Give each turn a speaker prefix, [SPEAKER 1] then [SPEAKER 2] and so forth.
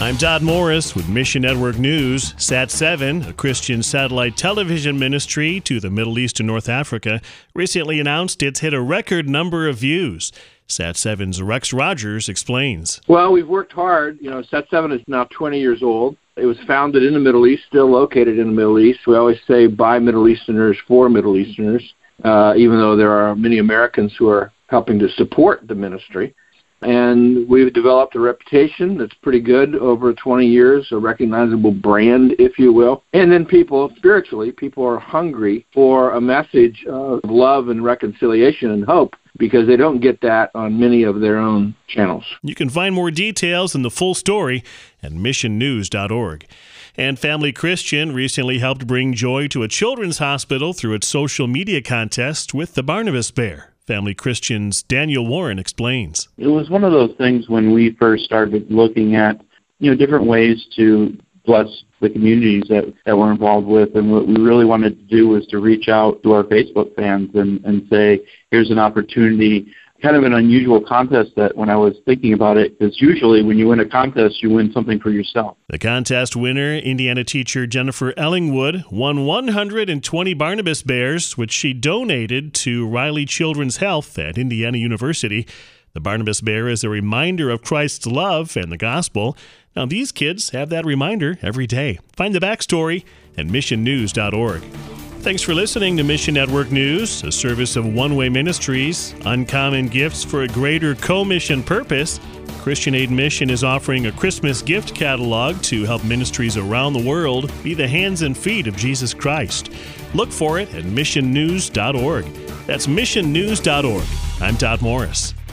[SPEAKER 1] I'm Todd Morris with Mission Network News. Sat7, a Christian satellite television ministry to the Middle East and North Africa, recently announced it's hit a record number of views. Sat7's Rex Rogers explains.
[SPEAKER 2] Well, we've worked hard. Sat7 is now 20 years old. It was founded in the Middle East, still located in the Middle East. We always say by Middle Easterners for Middle Easterners, even though there are many Americans who are helping to support the ministry. And we've developed a reputation that's pretty good over 20 years, a recognizable brand, if you will. And then people are hungry for a message of love and reconciliation and hope, because they don't get that on many of their own channels.
[SPEAKER 1] You can find more details and the full story at missionnews.org. And Family Christian recently helped bring joy to a children's hospital through its social media contest with the Barnabas Bear. Family Christian's Daniel Warren explains.
[SPEAKER 3] It was one of those things when we first started looking at, different ways to bless the communities that we're involved with. And what we really wanted to do was to reach out to our Facebook fans and say, here's an opportunity, kind of an unusual contest that when I was thinking about it, because usually when you win a contest, you win something for yourself.
[SPEAKER 1] The contest winner, Indiana teacher Jennifer Ellingwood, won 120 Barnabas Bears, which she donated to Riley Children's Health at Indiana University. The Barnabas Bear is a reminder of Christ's love and the gospel. Now, these kids have that reminder every day. Find the backstory at missionnews.org. Thanks for listening to Mission Network News, a service of One Way Ministries. Uncommon gifts for a greater co-mission purpose. Christian Aid Mission is offering a Christmas gift catalog to help ministries around the world be the hands and feet of Jesus Christ. Look for it at missionnews.org. That's missionnews.org. I'm Todd Morris.